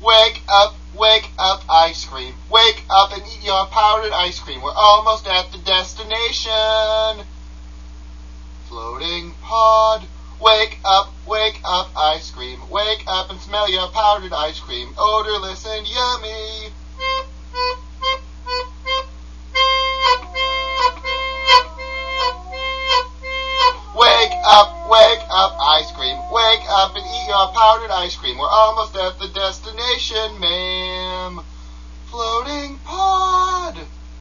Wake up, ice cream. Wake up and eat your powdered ice cream. We're almost at the destination. Floating pod. Wake up, ice cream. Wake up and smell your powdered ice cream. Odorless and yummy. Wake up, ice cream. Wake up and eat your powdered ice cream. We're almost at the destination, ma'am. Floating pod.